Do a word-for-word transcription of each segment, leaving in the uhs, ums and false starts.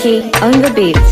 Reggie on the beat.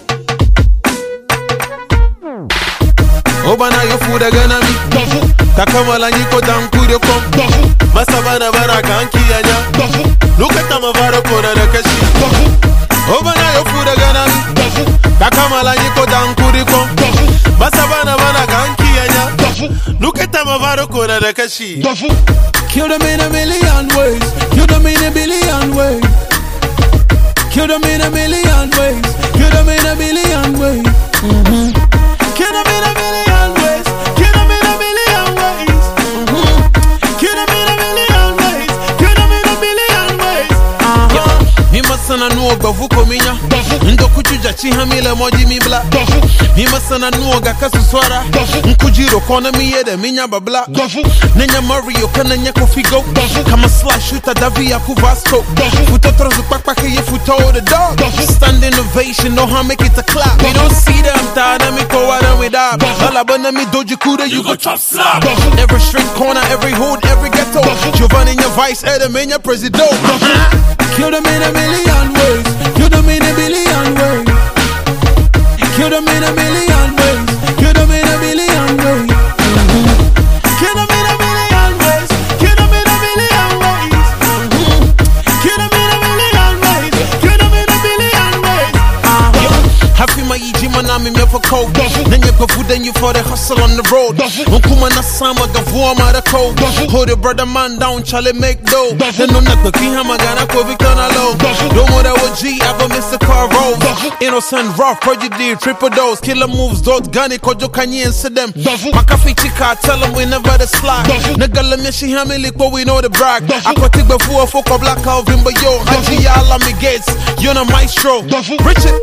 Obana yo fuda gana mi takamala nyiko dankure kom masabana bara kanki anya lukata mavaro kora da kashi. Obana yo fuda gana mi takamala nyiko dankure kom masabana bara kanki anya lukata mavaro kora da kashi. Kill them in a million ways, kill them in a billion ways, kill them in a million ways, kill them in a billion ways. Mm-hmm. Kill them in a million ways, kill them in a billion ways. Mm-hmm. Kill them in a million ways, kill them in a billion ways. Uh-huh. Mi masana nuoga vuko minya ndo kuchuja chihamile moji mi bla. Mi masana nuoga kasuswara nkujiro kona mi yede minya babla. Nenya Mario kana nyako figo kama slash shoota davi ya kuvasko futo zupakpake ye futo the dog. Stand innovation know how make it a clap. We don't see them tada mi ko wada with up alabana mi doji kuda you go chop slap. Every street corner every hood every ghetto Giovanni in your vice Adam in your president. Kill them in a million ways, kill them in a billion ways, kill them in a million ways, kill them in a billion ways. Mm-hmm. Kill them in a million ways, kill them in a billion ways. Mm-hmm. Kill them in a million ways, kill them in a billion ways. Uh-huh. Happy my iji manami me for cold. Nenya gavu then you for the hustle on the road. Unkuma na sama gavu ama the cold. Hold your brother man down, chale make dough. Then no nak baki hama gana ko victona low. Don't want that O G, I go miss the car road. Innocent rough, project triple dose. Killer moves, dot gunny, kojo kanye and see them. Makafi chika, tell them we never the slack. Nigga let me she hamili, but we know the brag. I could take before a folk of black Calvin, but yo, Haji Yala me gates. You're the maestro. Richard.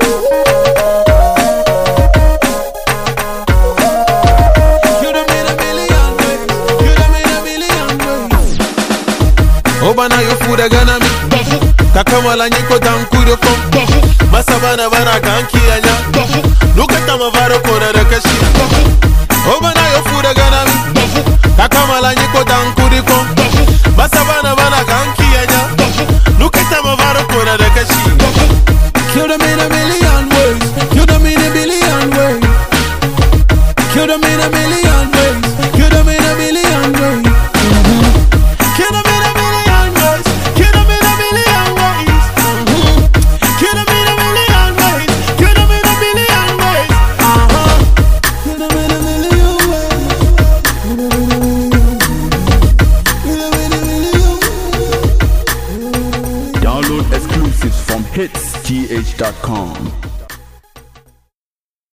Obana yo fuda gana mi takamala nyiko dankure kom masabana bara kanki anya lukata mavaro kora da kashi. Obana yo fuda gana mi takamala nyiko dankure kom masabana bara kanki anya lukata mavaro kora da kashi. Kill them in a million ways, kill them in a billion ways, kill them in a million ways, kill them in a billion ways. Mm-hmm. Kill them in a million ways, kill them in a billion ways. Mm-hmm. Kill them in a million ways, kill them in a billion ways. Uh-huh. Kill them in a million ways, kill them in a million ways. Download exclusives from hits t h dot com.